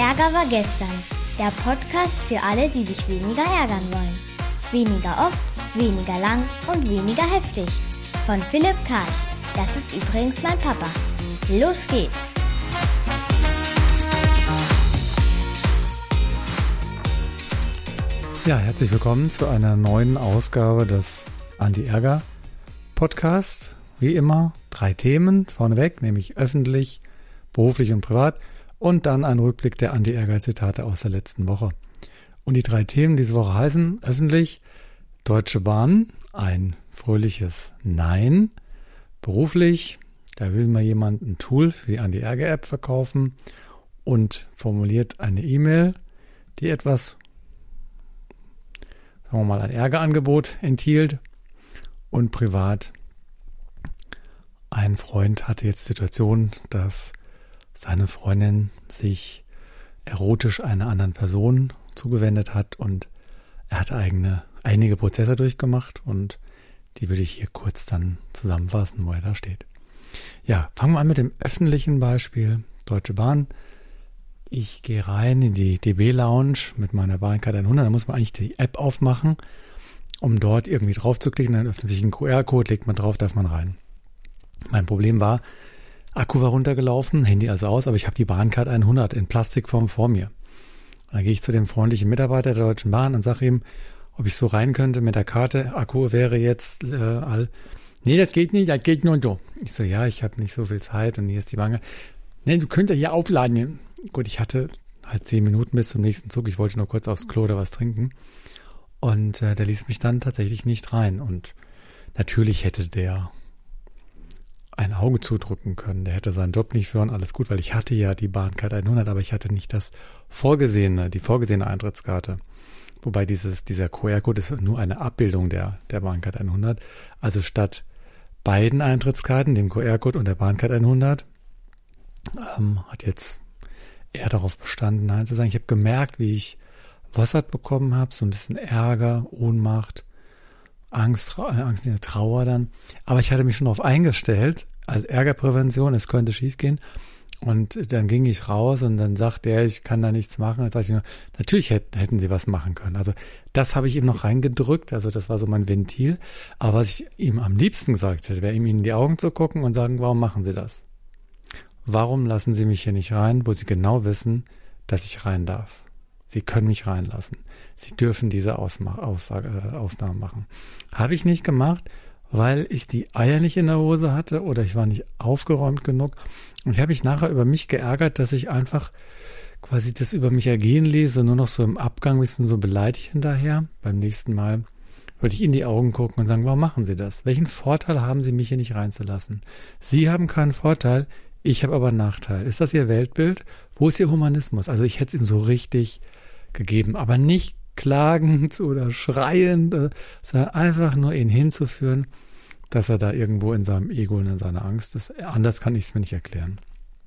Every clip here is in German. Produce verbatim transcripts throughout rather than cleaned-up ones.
Ärger war gestern. Der Podcast für alle, die sich weniger ärgern wollen. Weniger oft, weniger lang und weniger heftig. Von Philipp Karch. Das ist übrigens mein Papa. Los geht's! Ja, herzlich willkommen zu einer neuen Ausgabe des Anti-Ärger-Podcasts. Wie immer drei Themen vorneweg, nämlich öffentlich, beruflich und privat und dann ein Rückblick der Anti-Ärger-Zitate aus der letzten Woche. Und die drei Themen diese Woche heißen öffentlich, Deutsche Bahn, ein fröhliches Nein, beruflich, da will mal jemand ein Tool für die Anti-Ärger-App verkaufen und formuliert eine E-Mail, die etwas, sagen wir mal, ein Ärgerangebot enthielt. Und privat, ein Freund hatte jetzt die Situation, dass seine Freundin sich erotisch einer anderen Person zugewendet hat und er hat eigene, einige Prozesse durchgemacht und die würde ich hier kurz dann zusammenfassen, wo er da steht. Ja, fangen wir an mit dem öffentlichen Beispiel Deutsche Bahn. Ich gehe rein in die D B-Lounge mit meiner Bahncard hundert, da muss man eigentlich die App aufmachen, um dort irgendwie drauf zu klicken, dann öffnet sich ein Q R-Code, legt man drauf, darf man rein. Mein Problem war, Akku war runtergelaufen, Handy also aus, aber ich habe die Bahncard hundert in Plastikform vor mir. Und dann gehe ich zu dem freundlichen Mitarbeiter der Deutschen Bahn und sage ihm, ob ich so rein könnte mit der Karte, Akku wäre jetzt äh, all. Nee, das geht nicht, das geht nur so. Ich so, ja, ich habe nicht so viel Zeit und hier ist die Bahn. Nee, du könntest hier aufladen. Gut, ich hatte halt zehn Minuten bis zum nächsten Zug, ich wollte nur kurz aufs Klo oder was trinken. Und äh, der ließ mich dann tatsächlich nicht rein. Und natürlich hätte der ein Auge zudrücken können. Der hätte seinen Job nicht verloren, alles gut, weil ich hatte ja die Bahncard hundert, aber ich hatte nicht das vorgesehene, die vorgesehene Eintrittskarte. Wobei dieses, dieser Q R-Code ist nur eine Abbildung der, der Bahncard hundert. Also statt beiden Eintrittskarten, dem Q R-Code und der Bahncard hundert, ähm, hat jetzt er darauf bestanden, Nein zu sagen. Ich habe gemerkt, wie ich Wasser bekommen habe, so ein bisschen Ärger, Ohnmacht, Angst, Trau- Angst, Trauer dann. Aber ich hatte mich schon darauf eingestellt, als Ärgerprävention, es könnte schief gehen. Und dann ging ich raus und dann sagte er, ich kann da nichts machen. Dann sage ich nur, natürlich hätten sie was machen können. Also das habe ich ihm noch reingedrückt, also das war so mein Ventil. Aber was ich ihm am liebsten gesagt hätte, wäre ihm in die Augen zu gucken und sagen, warum machen Sie das? Warum lassen Sie mich hier nicht rein, wo Sie genau wissen, dass ich rein darf? Sie können mich reinlassen. Sie dürfen diese Ausma- Aussage, äh, Ausnahme machen. Habe ich nicht gemacht, weil ich die Eier nicht in der Hose hatte oder ich war nicht aufgeräumt genug. Und ich habe mich nachher über mich geärgert, dass ich einfach quasi das über mich ergehen ließ und nur noch so im Abgang ein bisschen so beleidigt hinterher. Beim nächsten Mal würde ich in die Augen gucken und sagen, warum machen Sie das? Welchen Vorteil haben Sie, mich hier nicht reinzulassen? Sie haben keinen Vorteil, ich habe aber einen Nachteil. Ist das Ihr Weltbild? Wo ist Ihr Humanismus? Also ich hätte es ihm so richtig gegeben, aber nicht klagend oder schreiend, sondern einfach nur ihn hinzuführen, dass er da irgendwo in seinem Ego und in seiner Angst ist. Anders kann ich es mir nicht erklären.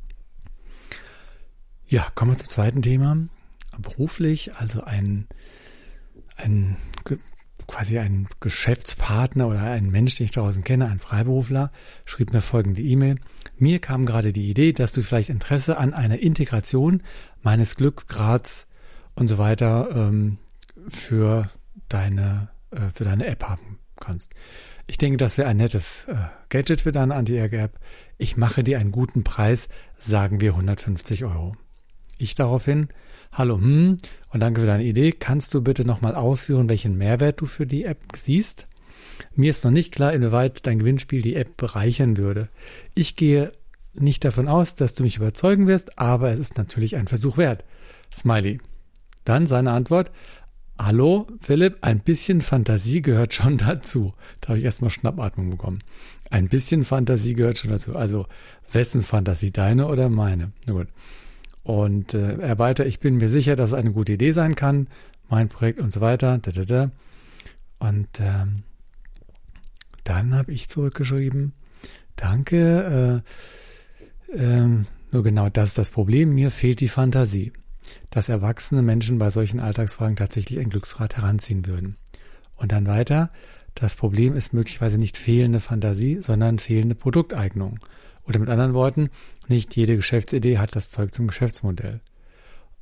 Ja, kommen wir zum zweiten Thema. Beruflich, also ein, ein quasi ein Geschäftspartner oder ein Mensch, den ich draußen kenne, ein Freiberufler, schrieb mir folgende E-Mail. Mir kam gerade die Idee, dass du vielleicht Interesse an einer Integration meines Glücksgrads und so weiter ähm, für deine äh, für deine App haben kannst. Ich denke, das wäre ein nettes äh, Gadget für deine Anti-Ärger-App. Ich mache dir einen guten Preis, sagen wir hundertfünfzig Euro. Ich daraufhin, hallo, hm, und danke für deine Idee. Kannst du bitte nochmal ausführen, welchen Mehrwert du für die App siehst? Mir ist noch nicht klar, inwieweit dein Gewinnspiel die App bereichern würde. Ich gehe nicht davon aus, dass du mich überzeugen wirst, aber es ist natürlich ein Versuch wert. Smiley. Dann seine Antwort, hallo Philipp, ein bisschen Fantasie gehört schon dazu. Da habe ich erstmal Schnappatmung bekommen. Ein bisschen Fantasie gehört schon dazu. Also wessen Fantasie, deine oder meine? Na gut. Und äh, er weiter, ich bin mir sicher, dass es eine gute Idee sein kann, mein Projekt und so weiter. Da, da, da. Und ähm, dann habe ich zurückgeschrieben, danke, äh, äh, nur genau das ist das Problem, mir fehlt die Fantasie, dass erwachsene Menschen bei solchen Alltagsfragen tatsächlich ein Glücksrad heranziehen würden. Und dann weiter, das Problem ist möglicherweise nicht fehlende Fantasie, sondern fehlende Produkteignung. Oder mit anderen Worten, nicht jede Geschäftsidee hat das Zeug zum Geschäftsmodell.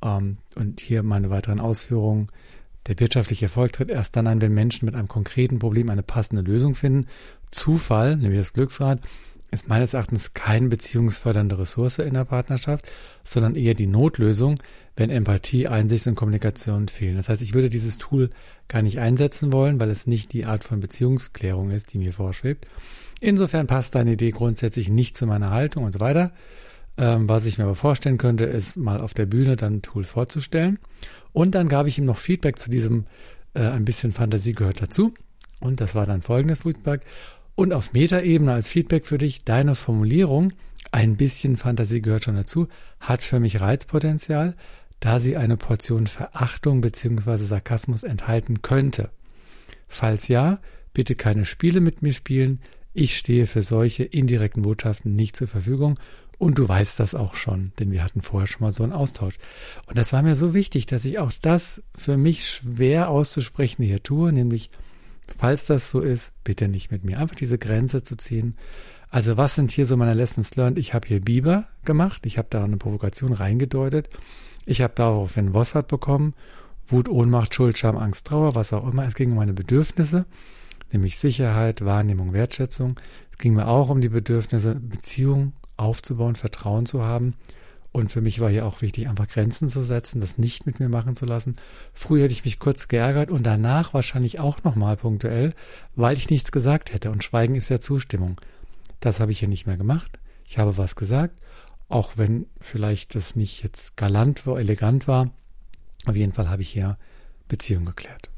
Ähm, und hier meine weiteren Ausführungen. Der wirtschaftliche Erfolg tritt erst dann ein, wenn Menschen mit einem konkreten Problem eine passende Lösung finden. Zufall, nämlich das Glücksrad, ist meines Erachtens keine beziehungsfördernde Ressource in der Partnerschaft, sondern eher die Notlösung, wenn Empathie, Einsicht und Kommunikation fehlen. Das heißt, ich würde dieses Tool gar nicht einsetzen wollen, weil es nicht die Art von Beziehungsklärung ist, die mir vorschwebt. Insofern passt deine Idee grundsätzlich nicht zu meiner Haltung und so weiter. Ähm, was ich mir aber vorstellen könnte, ist mal auf der Bühne dann ein Tool vorzustellen. Und dann gab ich ihm noch Feedback zu diesem, äh, ein bisschen Fantasie gehört dazu. Und das war dann folgendes Feedback. Und auf Metaebene als Feedback für dich, deine Formulierung, ein bisschen Fantasie gehört schon dazu, hat für mich Reizpotenzial, da sie eine Portion Verachtung bzw. Sarkasmus enthalten könnte. Falls ja, bitte keine Spiele mit mir spielen. Ich stehe für solche indirekten Botschaften nicht zur Verfügung. Und du weißt das auch schon, denn wir hatten vorher schon mal so einen Austausch. Und das war mir so wichtig, dass ich auch das für mich schwer auszusprechen hier tue, nämlich, falls das so ist, bitte nicht mit mir. Einfach diese Grenze zu ziehen. Also was sind hier so meine Lessons learned? Ich habe hier Biber gemacht, ich habe da eine Provokation reingedeutet, ich habe daraufhin Wossert bekommen, Wut, Ohnmacht, Schuld, Scham, Angst, Trauer, was auch immer. Es ging um meine Bedürfnisse, nämlich Sicherheit, Wahrnehmung, Wertschätzung. Es ging mir auch um die Bedürfnisse, Beziehung aufzubauen, Vertrauen zu haben. Und für mich war hier auch wichtig, einfach Grenzen zu setzen, das nicht mit mir machen zu lassen. Früher hätte ich mich kurz geärgert und danach wahrscheinlich auch nochmal punktuell, weil ich nichts gesagt hätte. Und Schweigen ist ja Zustimmung. Das habe ich hier nicht mehr gemacht. Ich habe was gesagt, auch wenn vielleicht das nicht jetzt galant war, elegant war. Auf jeden Fall habe ich hier Beziehung geklärt.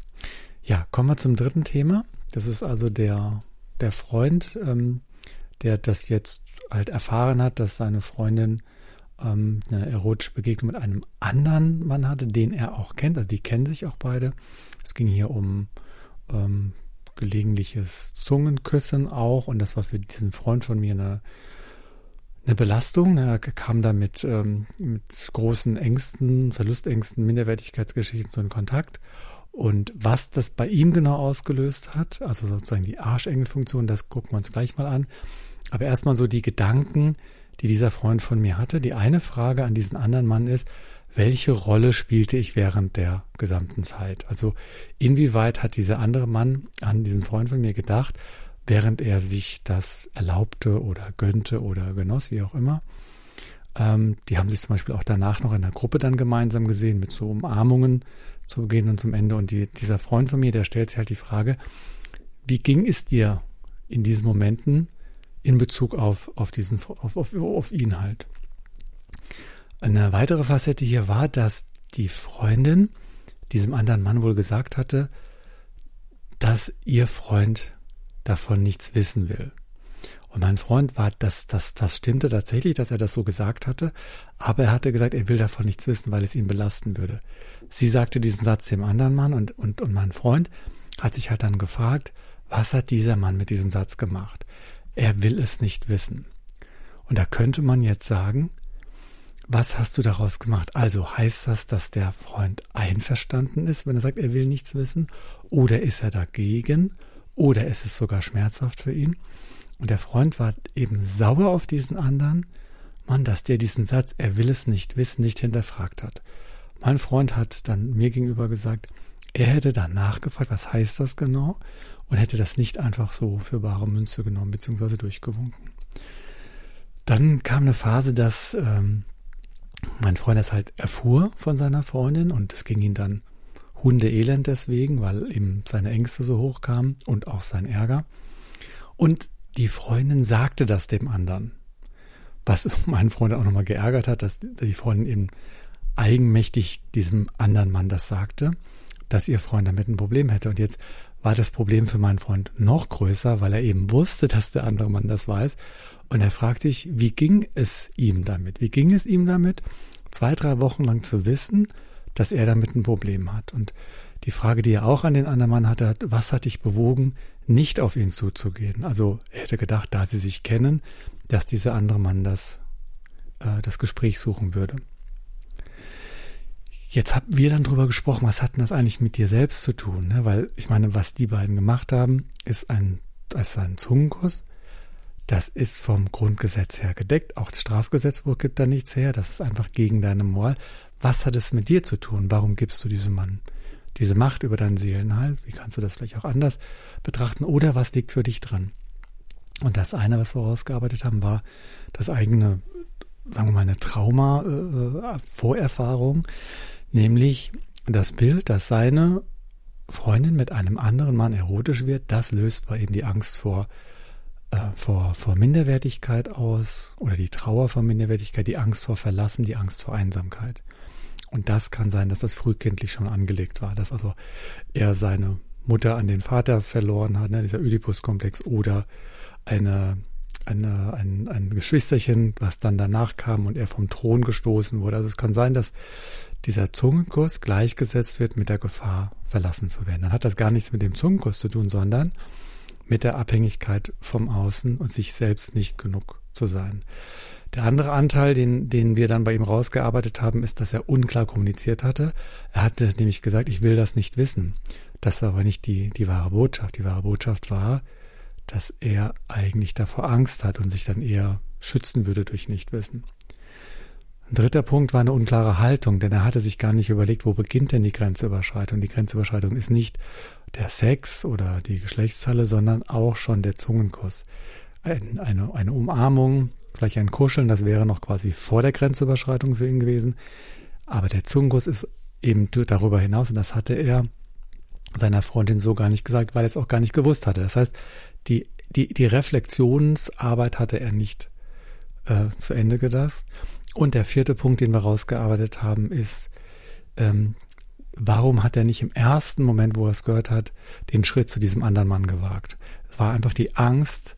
Ja, kommen wir zum dritten Thema. Das ist also der, der Freund, ähm, der das jetzt halt erfahren hat, dass seine Freundin ähm, eine erotische Begegnung mit einem anderen Mann hatte, den er auch kennt. Also die kennen sich auch beide. Es ging hier um ähm, gelegentliches Zungenküssen auch, und das war für diesen Freund von mir eine, eine Belastung. Er kam da mit, ähm, mit großen Ängsten, Verlustängsten, Minderwertigkeitsgeschichten so in Kontakt. Und was das bei ihm genau ausgelöst hat, also sozusagen die Arschengelfunktion, das gucken wir uns gleich mal an. Aber erstmal so die Gedanken, die dieser Freund von mir hatte. Die eine Frage an diesen anderen Mann ist, welche Rolle spielte ich während der gesamten Zeit? Also inwieweit hat dieser andere Mann an diesen Freund von mir gedacht, während er sich das erlaubte oder gönnte oder genoss, wie auch immer. Ähm, die haben sich zum Beispiel auch danach noch in der Gruppe dann gemeinsam gesehen, mit so Umarmungen zu Beginn und zum Ende. Und die, dieser Freund von mir, der stellt sich halt die Frage, wie ging es dir in diesen Momenten in Bezug auf, auf, diesen, auf, auf, auf ihn halt? Eine weitere Facette hier war, dass die Freundin diesem anderen Mann wohl gesagt hatte, dass ihr Freund davon nichts wissen will. Und mein Freund war, das, das, das stimmte tatsächlich, dass er das so gesagt hatte, aber er hatte gesagt, er will davon nichts wissen, weil es ihn belasten würde. Sie sagte diesen Satz dem anderen Mann und, und, und mein Freund hat sich halt dann gefragt, was hat dieser Mann mit diesem Satz gemacht? Er will es nicht wissen. Und da könnte man jetzt sagen, was hast du daraus gemacht? Also heißt das, dass der Freund einverstanden ist, wenn er sagt, er will nichts wissen? Oder ist er dagegen? Oder ist es sogar schmerzhaft für ihn? Und der Freund war eben sauer auf diesen anderen Mann, dass der diesen Satz, er will es nicht wissen, nicht hinterfragt hat. Mein Freund hat dann mir gegenüber gesagt, er hätte dann nachgefragt, was heißt das genau? Und hätte das nicht einfach so für bare Münze genommen, beziehungsweise durchgewunken. Dann kam eine Phase, dass ähm, mein Freund das halt erfuhr von seiner Freundin und es ging ihm dann hundeelend deswegen, weil ihm seine Ängste so hoch kamen und auch sein Ärger. Und die Freundin sagte das dem anderen, was meinen Freund auch nochmal geärgert hat, dass die Freundin eben eigenmächtig diesem anderen Mann das sagte, dass ihr Freund damit ein Problem hätte. Und jetzt war das Problem für meinen Freund noch größer, weil er eben wusste, dass der andere Mann das weiß. Und er fragt sich, wie ging es ihm damit? Wie ging es ihm damit, zwei, drei Wochen lang zu wissen, dass er damit ein Problem hat? Und die Frage, die er auch an den anderen Mann hatte, was hat dich bewogen, nicht auf ihn zuzugehen? Also er hätte gedacht, da sie sich kennen, dass dieser andere Mann das, äh, das Gespräch suchen würde. Jetzt haben wir dann drüber gesprochen, was hat denn das eigentlich mit dir selbst zu tun? Ne? Weil ich meine, was die beiden gemacht haben, ist ein, ist ein Zungenkuss. Das ist vom Grundgesetz her gedeckt. Auch das Strafgesetzbuch gibt da nichts her. Das ist einfach gegen deine Moral. was hat es mit dir zu tun? Warum gibst du diesem Mann diese Macht über dein Seelenheil? Wie kannst du das vielleicht auch anders betrachten? Oder was liegt für dich drin? Und das eine, was wir rausgearbeitet haben, war das eigene, sagen wir mal, eine Trauma-Vorerfahrung, nämlich das Bild, dass seine Freundin mit einem anderen Mann erotisch wird, das löst bei ihm die Angst vor, äh, vor, vor Minderwertigkeit aus oder die Trauer vor Minderwertigkeit, die Angst vor Verlassen, die Angst vor Einsamkeit. Und das kann sein, dass das frühkindlich schon angelegt war, dass also er seine Mutter an den Vater verloren hat, ne, dieser Oedipus-Komplex, oder eine, eine, ein, ein Geschwisterchen, was dann danach kam und er vom Thron gestoßen wurde. Also es kann sein, dass dieser Zungenkuss gleichgesetzt wird mit der Gefahr, verlassen zu werden. Dann hat das gar nichts mit dem Zungenkuss zu tun, sondern mit der Abhängigkeit vom Außen und sich selbst nicht genug zu sein. Der andere Anteil, den, den wir dann bei ihm rausgearbeitet haben, ist, dass er unklar kommuniziert hatte. Er hatte nämlich gesagt, ich will das nicht wissen. Das war aber nicht die, die wahre Botschaft. Die wahre Botschaft war, dass er eigentlich davor Angst hat und sich dann eher schützen würde durch Nichtwissen. Ein dritter Punkt war eine unklare Haltung, denn er hatte sich gar nicht überlegt, wo beginnt denn die Grenzüberschreitung. Die Grenzüberschreitung ist nicht der Sex oder die Geschlechtshalle, sondern auch schon der Zungenkuss. Ein, eine, eine Umarmung, vielleicht ein Kuscheln, das wäre noch quasi vor der Grenzüberschreitung für ihn gewesen. Aber der Zungenkuss ist eben darüber hinaus, und das hatte er seiner Freundin so gar nicht gesagt, weil er es auch gar nicht gewusst hatte. Das heißt, die, die, die Reflexionsarbeit hatte er nicht äh, zu Ende gedacht. Und der vierte Punkt, den wir rausgearbeitet haben, ist, ähm, warum hat er nicht im ersten Moment, wo er es gehört hat, den Schritt zu diesem anderen Mann gewagt? Es war einfach die Angst,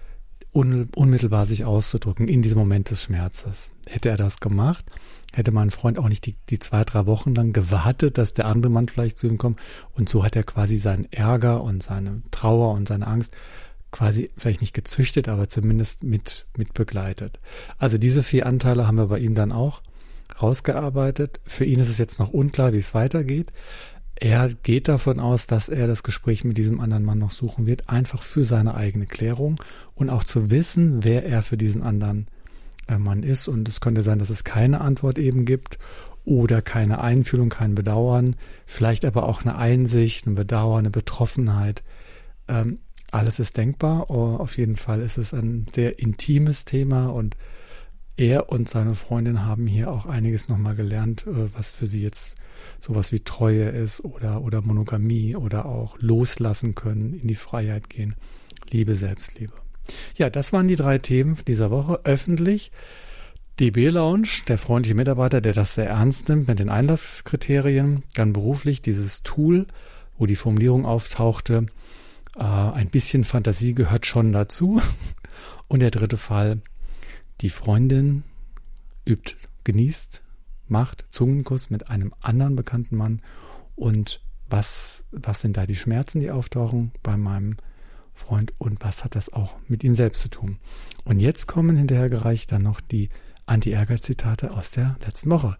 un, unmittelbar sich auszudrücken in diesem Moment des Schmerzes. Hätte er das gemacht, hätte mein Freund auch nicht die, die zwei, drei Wochen lang gewartet, dass der andere Mann vielleicht zu ihm kommt. Und so hat er quasi seinen Ärger und seine Trauer und seine Angst quasi vielleicht nicht gezüchtet, aber zumindest mit, mit begleitet. Also diese vier Anteile haben wir bei ihm dann auch rausgearbeitet. Für ihn ist es jetzt noch unklar, wie es weitergeht. Er geht davon aus, dass er das Gespräch mit diesem anderen Mann noch suchen wird, einfach für seine eigene Klärung und auch zu wissen, wer er für diesen anderen Mann ist. Und es könnte sein, dass es keine Antwort eben gibt oder keine Einfühlung, kein Bedauern, vielleicht aber auch eine Einsicht, ein Bedauern, eine Betroffenheit. Ähm, alles ist denkbar. Oh, auf jeden Fall ist es ein sehr intimes Thema und er und seine Freundin haben hier auch einiges nochmal gelernt, was für sie jetzt sowas wie Treue ist oder, oder Monogamie oder auch loslassen können, in die Freiheit gehen. Liebe, Selbstliebe. Ja, das waren die drei Themen dieser Woche. Öffentlich, D B-Lounge, der freundliche Mitarbeiter, der das sehr ernst nimmt mit den Einlasskriterien. Dann beruflich dieses Tool, wo die Formulierung auftauchte, äh, ein bisschen Fantasie gehört schon dazu. Und der dritte Fall, die Freundin übt, genießt, macht Zungenkuss mit einem anderen bekannten Mann. Und was, was sind da die Schmerzen, die auftauchen bei meinem Freund und was hat das auch mit ihm selbst zu tun? Und jetzt kommen hinterhergereicht dann noch die Anti-Ärger-Zitate aus der letzten Woche.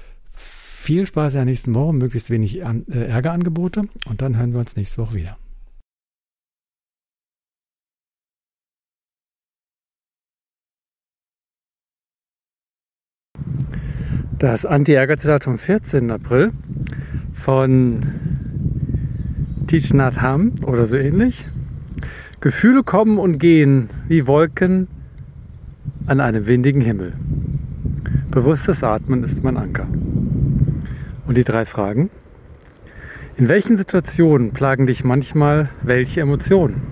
Viel Spaß in der nächsten Woche, möglichst wenig Ärgerangebote und dann hören wir uns nächste Woche wieder. Das Anti-Ärger-Zitat vom vierzehnten April von Thich Nhat Hanh oder so ähnlich. Gefühle kommen und gehen wie Wolken an einem windigen Himmel. Bewusstes Atmen ist mein Anker. Und die drei Fragen. In welchen Situationen plagen dich manchmal welche Emotionen?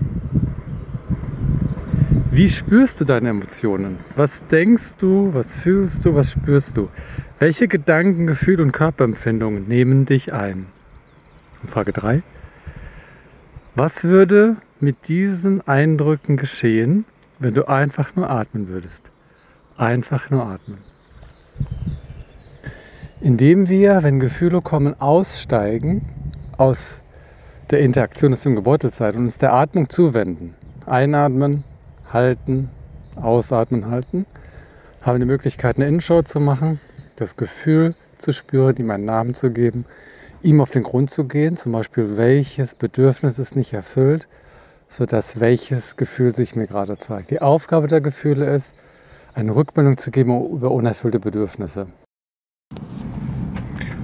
Wie spürst du deine Emotionen? Was denkst du, was fühlst du, was spürst du? Welche Gedanken, Gefühle und Körperempfindungen nehmen dich ein? Und Frage drei. Was würde mit diesen Eindrücken geschehen, wenn du einfach nur atmen würdest? Einfach nur atmen. Indem wir, wenn Gefühle kommen, aussteigen aus der Interaktion aus dem Gebeutelzeit und uns der Atmung zuwenden. Einatmen, halten, ausatmen, halten. Haben die Möglichkeit, eine Innenschau zu machen, das Gefühl zu spüren, ihm einen Namen zu geben, ihm auf den Grund zu gehen, zum Beispiel welches Bedürfnis ist nicht erfüllt, sodass welches Gefühl sich mir gerade zeigt. Die Aufgabe der Gefühle ist, eine Rückmeldung zu geben über unerfüllte Bedürfnisse.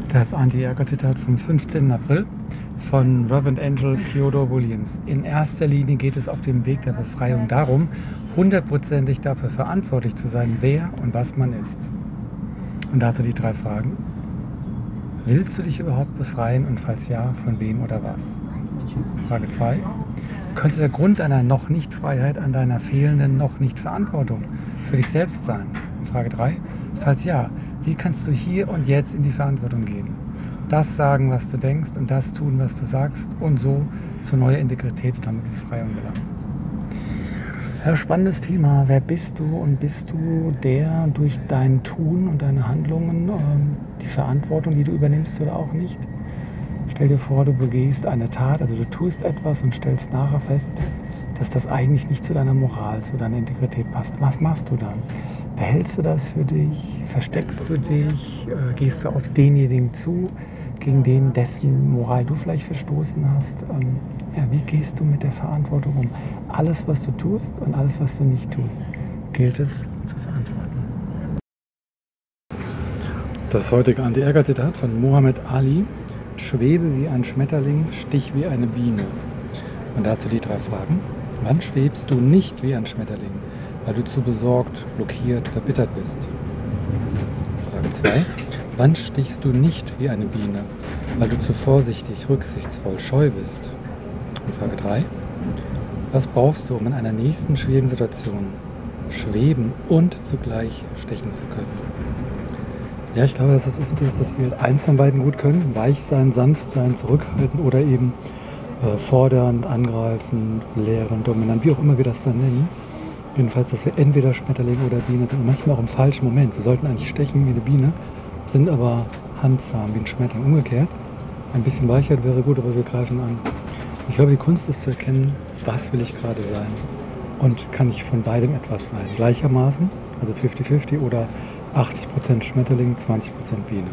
Das Anti-Ärger-Zitat vom fünfzehnten April von Reverend Angel Kyodo Williams. In erster Linie geht es auf dem Weg der Befreiung darum, hundertprozentig dafür verantwortlich zu sein, wer und was man ist. Und dazu die drei Fragen. Willst du dich überhaupt befreien und falls ja, von wem oder was? Frage zwei. Könnte der Grund deiner Noch-Nicht-Freiheit an deiner fehlenden Noch-Nicht-Verantwortung für dich selbst sein? Frage drei. Falls ja, wie kannst du hier und jetzt in die Verantwortung gehen? Das sagen, was du denkst und das tun, was du sagst und so zu neuer Integrität und damit Befreiung gelangen. Ja, spannendes Thema. Wer bist du und bist du der durch dein Tun und deine Handlungen ähm, die Verantwortung, die du übernimmst oder auch nicht? Stell dir vor, du begehst eine Tat, also du tust etwas und stellst nachher fest, dass das eigentlich nicht zu deiner Moral, zu deiner Integrität passt. Was machst du dann? Behältst du das für dich? Versteckst du dich? Äh, gehst du auf denjenigen zu, gegen den, dessen Moral du vielleicht verstoßen hast? Ähm, ja, wie gehst du mit der Verantwortung um? Alles, was du tust und alles, was du nicht tust, gilt es zu verantworten. Das heutige Anti-Ärger-Zitat von Muhammad Ali. Schwebe wie ein Schmetterling, stich wie eine Biene. Und dazu die drei Fragen. Wann schwebst du nicht wie ein Schmetterling, weil du zu besorgt, blockiert, verbittert bist? Frage zwei. Wann stichst du nicht wie eine Biene, weil du zu vorsichtig, rücksichtsvoll, scheu bist? Und Frage drei. Was brauchst du, um in einer nächsten schwierigen Situation schweben und zugleich stechen zu können? Ja, ich glaube, dass es oft so ist, dass wir eins von beiden gut können. Weich sein, sanft sein, zurückhalten oder eben äh, fordernd, angreifend, lehrend, dominant, wie auch immer wir das dann nennen. Jedenfalls, dass wir entweder Schmetterling oder Biene sind und manchmal auch im falschen Moment. Wir sollten eigentlich stechen wie eine Biene, sind aber handzahm wie ein Schmetterling. Umgekehrt, ein bisschen Weichheit wäre gut, aber wir greifen an. Ich glaube, die Kunst ist zu erkennen, was will ich gerade sein und kann ich von beidem etwas sein. Gleichermaßen, also fünfzig fünfzig oder achtzig Prozent Schmetterling, zwanzig Prozent Biene.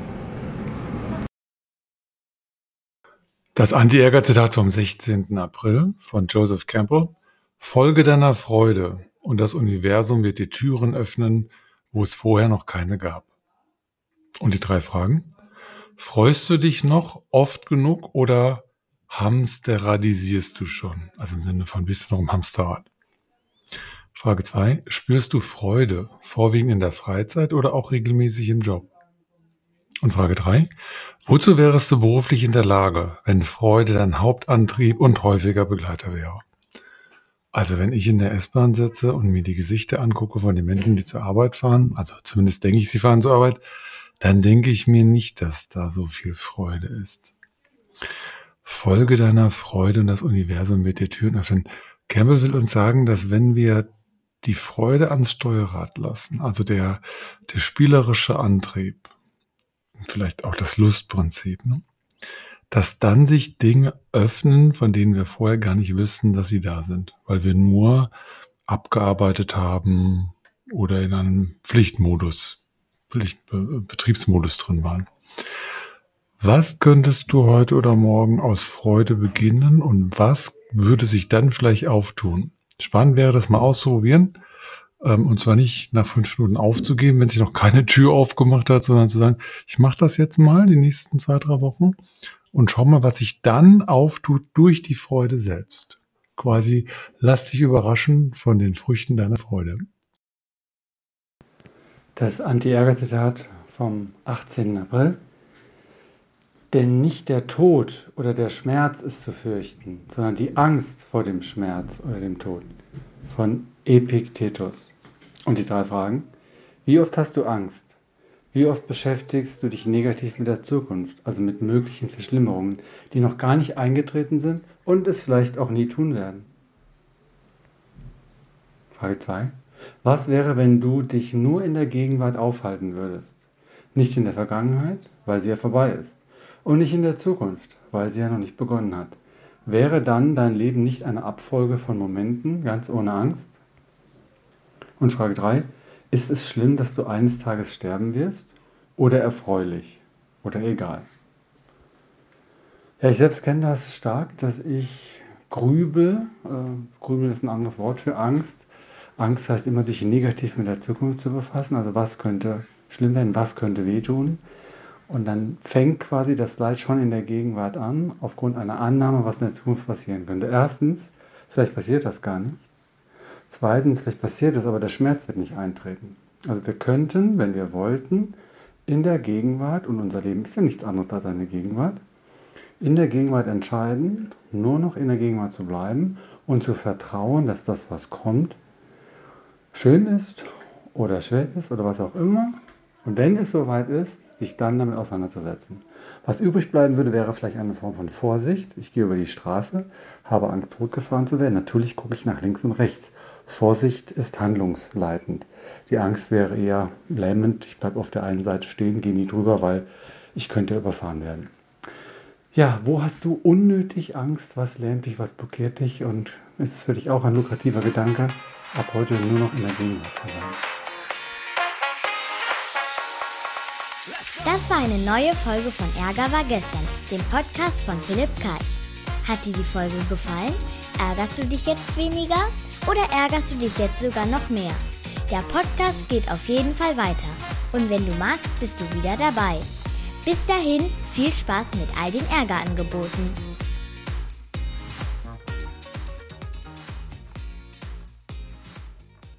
Das Anti-Ärger-Zitat vom sechzehnten April von Joseph Campbell. Folge deiner Freude und das Universum wird die Türen öffnen, wo es vorher noch keine gab. Und die drei Fragen. Freust du dich noch oft genug oder hamsteradisierst du schon? Also im Sinne von bist du noch im Hamsterrad. Frage zwei. Spürst du Freude, vorwiegend in der Freizeit oder auch regelmäßig im Job? Und Frage drei. Wozu wärst du beruflich in der Lage, wenn Freude dein Hauptantrieb und häufiger Begleiter wäre? Also wenn ich in der S-Bahn sitze und mir die Gesichter angucke von den Menschen, die zur Arbeit fahren, also zumindest denke ich, sie fahren zur Arbeit, dann denke ich mir nicht, dass da so viel Freude ist. Folge deiner Freude und das Universum wird dir Türen öffnen. Campbell will uns sagen, dass wenn wir die Freude ans Steuerrad lassen, also der, der spielerische Antrieb, vielleicht auch das Lustprinzip, ne? Dass dann sich Dinge öffnen, von denen wir vorher gar nicht wissen, dass sie da sind, weil wir nur abgearbeitet haben oder in einem Pflichtmodus, Pflicht, Betriebsmodus drin waren. Was könntest du heute oder morgen aus Freude beginnen und was würde sich dann vielleicht auftun? Spannend wäre das mal auszuprobieren, ähm, und zwar nicht nach fünf Minuten aufzugeben, wenn sich noch keine Tür aufgemacht hat, sondern zu sagen, ich mache das jetzt mal die nächsten zwei, drei Wochen und schau mal, was sich dann auftut durch die Freude selbst. Quasi lass dich überraschen von den Früchten deiner Freude. Das Anti-Ärger-Zitat vom achtzehnten April. Denn nicht der Tod oder der Schmerz ist zu fürchten, sondern die Angst vor dem Schmerz oder dem Tod. Von Epiktetus. Und die drei Fragen. Wie oft hast du Angst? Wie oft beschäftigst du dich negativ mit der Zukunft, also mit möglichen Verschlimmerungen, die noch gar nicht eingetreten sind und es vielleicht auch nie tun werden? Frage zwei. Was wäre, wenn du dich nur in der Gegenwart aufhalten würdest? Nicht in der Vergangenheit, weil sie ja vorbei ist. Und nicht in der Zukunft, weil sie ja noch nicht begonnen hat. Wäre dann dein Leben nicht eine Abfolge von Momenten, ganz ohne Angst? Und Frage drei. Ist es schlimm, dass du eines Tages sterben wirst? Oder erfreulich? Oder egal? Ja, ich selbst kenne das stark, dass ich grübel. Äh, grübeln ist ein anderes Wort für Angst. Angst heißt immer, sich negativ mit der Zukunft zu befassen. Also was könnte schlimm werden, was könnte wehtun? Und dann fängt quasi das Leid schon in der Gegenwart an, aufgrund einer Annahme, was in der Zukunft passieren könnte. Erstens, vielleicht passiert das gar nicht. Zweitens, vielleicht passiert es, aber der Schmerz wird nicht eintreten. Also wir könnten, wenn wir wollten, in der Gegenwart, und unser Leben ist ja nichts anderes als eine Gegenwart, in der Gegenwart entscheiden, nur noch in der Gegenwart zu bleiben und zu vertrauen, dass das, was kommt, schön ist oder schwer ist oder was auch immer. Und wenn es soweit ist, sich dann damit auseinanderzusetzen. Was übrig bleiben würde, wäre vielleicht eine Form von Vorsicht. Ich gehe über die Straße, habe Angst, rotgefahren zu werden. Natürlich gucke ich nach links und rechts. Vorsicht ist handlungsleitend. Die Angst wäre eher lähmend. Ich bleibe auf der einen Seite stehen, gehe nie drüber, weil ich könnte überfahren werden. Ja, wo hast du unnötig Angst? Was lähmt dich, was blockiert dich? Und ist es für dich auch ein lukrativer Gedanke, ab heute nur noch in der Gegenwart zu sein? Das war eine neue Folge von Ärger war gestern, dem Podcast von Philipp Karch. Hat dir die Folge gefallen? Ärgerst du dich jetzt weniger oder ärgerst du dich jetzt sogar noch mehr? Der Podcast geht auf jeden Fall weiter und wenn du magst, bist du wieder dabei. Bis dahin, viel Spaß mit all den Ärgerangeboten.